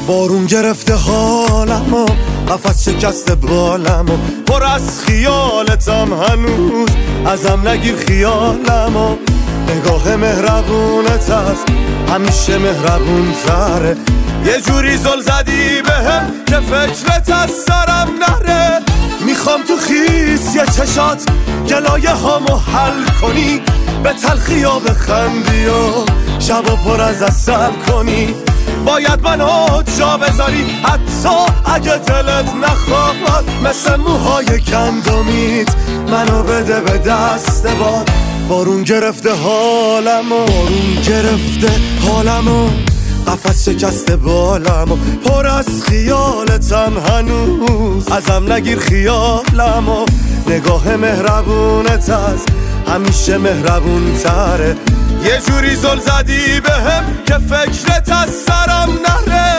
بارون گرفته حالمو، قفس شکسته بالمو، پر از خیالتم هنوز، ازم نگیر خیالمو. نگاه مهربونت هست همیشه مهربون تره، یه جوری زل زدی بهم که فکرت از سرم نره. میخوام تو خیسی چشات گلایه هامو حل کنی، به تلخی ها بخندی و شبا پر از عسل کنی. باید منو جا بذاری حتی اگه دلت نخواد، مثل موهای گندمیت منو بده به دست باد. بارون گرفته حالمو، بارون گرفته حالمو، قفس شکسته بالمو، پر از خیالتم هنوز، ازم نگیر خیالمو. نگاه مهربونت هست همیشه مهربون تره، یه جوری زل زدی بهم که فکرت از سرم نره.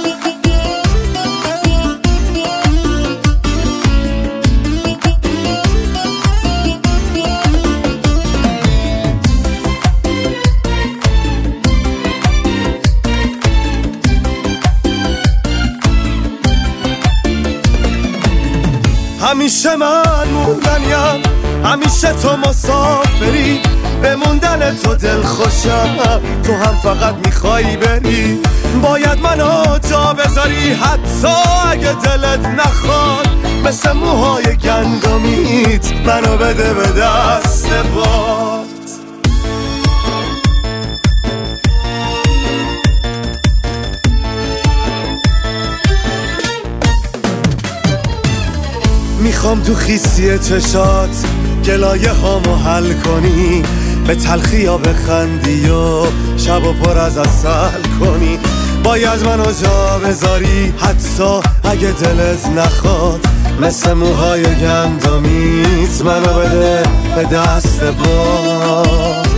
همیشه من موندنیم، همیشه تو مسافری، به موندن تو دل خوشم، تو هم فقط میخوایی بری. باید منو جا بذاری حتی اگه دلت نخواد، مثل موهای گندمیت منو بده به دست باد. میخوام تو خیسی چشات گلایه هامو حل کنی، به تلخی ها بخندی و شبا پر از عسل کنی. باید منو جا بذاری حتی اگه دلت نخواد، مثل موهای گندمیت منو بده به دست باد.